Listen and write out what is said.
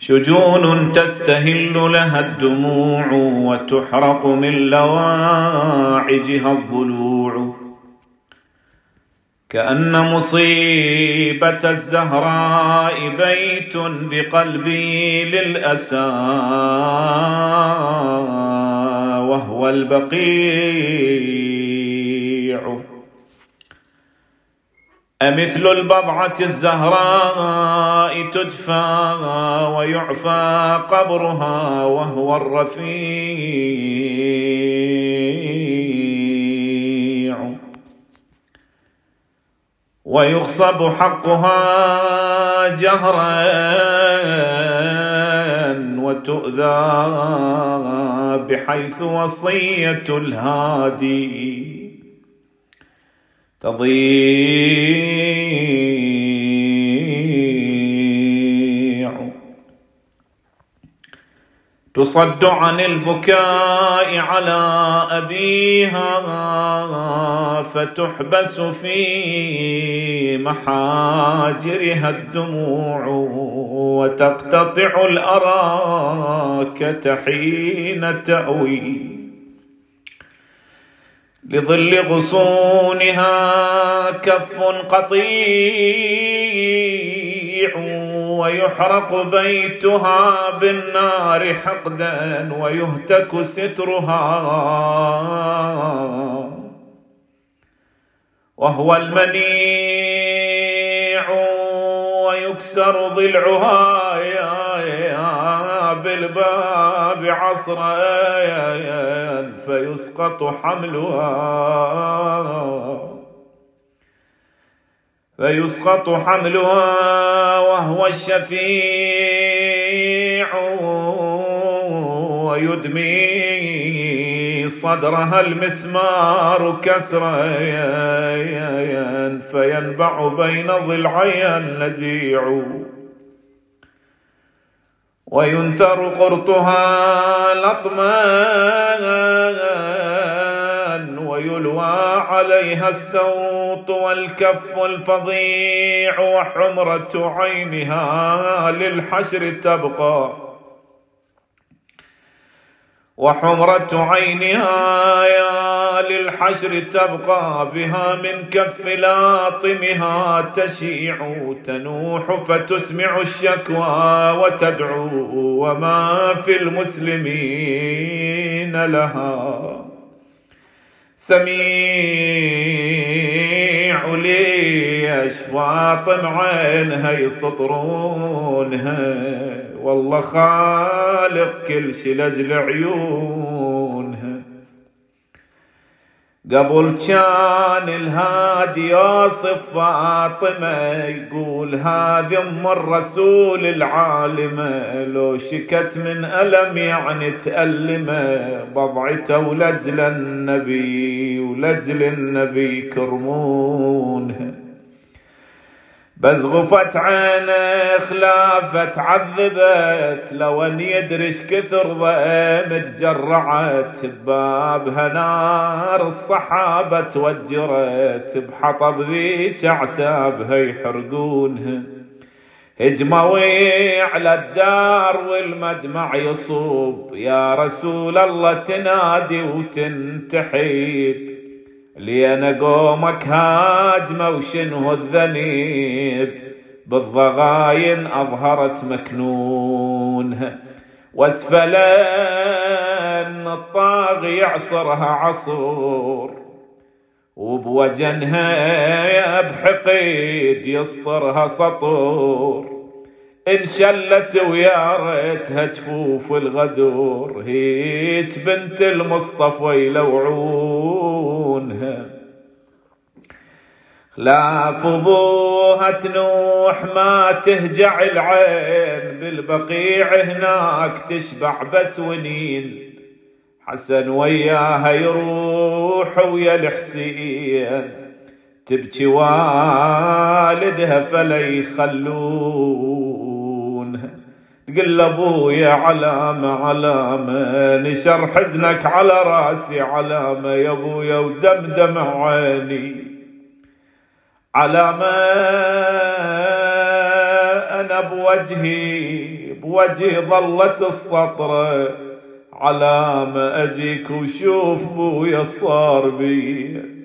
شجون تستهل لها الدموع وتحرق من لواعجها الضلوع، كأن مصيبة الزهراء بيت بقلبي للأسى وهو البقيع. أمثل البضعة الزهراء تدفى ويعفى قبرها وهو الرفيع، ويغصب حقها جهرا وتؤذى بحيث وصية الهادي تضيع. تصد عن البكاء على أبيها فتحبس في محاجرها الدموع، وتقتطع الأراكة حين تأوي لظل غصونها كف قطيع، ويحرق بيتها بالنار حقدا ويهتك سترها وهو المنيع، ويكسر ضلعها بالباب عصرا فيسقط حملها وهو الشفيع، ويدمي صدرها المسمار كسرا فينبع بين ضلعيها النجيع، وينثر قرطها لطما ويلوى عليها السوط والكف الفظيع، وحمرة عينها للحشر تبقى بها من كف لاطمها تشيع، تنوح فتسمع الشكوى وتدعو وما في المسلمين لها سميع. ليش فاطم عينها يسطرونها والله خالق كل شي لأجل عيونها. قبل كان الهادي يوصف فاطمة يقول هذه ام الرسول العالمة، لو شكت من ألم يعني تألمه، بضعته ولجل النبي كرمونها. بس غفت عينه خلافت عذبت، لو ان يدرش كثر ضيم تجرعت، بابها نار الصحابة توجرت، بحطب ذيك اعتابها يحرقونها. هجموي على الدار والمدمع يصوب، يا رسول الله تنادي وتنتحب، لينا قومك هاجمة وشنه الذنيب، بالضغاين أظهرت مكنونها، واسفلن الطاغي يعصرها عصور، وبوجنها بحقيد يسطرها سطور، انشلت ويا ريتها جفوف الغدور، هيج بنت المصطفى يلوعونها. خلاف ابوها تنوح ما تهجع العين، بالبقيع هناك تشبع بس ونين، حسن وياها يروح ويا الحسين، تبكي والدها فلا يخلونها. تقول ابويا علامة نشر حزنك على راسي علامة، يا ابويا ودمدم عيني علامة أنا بوجهي ظلت السطرة، على ما أجيك وشوف بويا صار بي.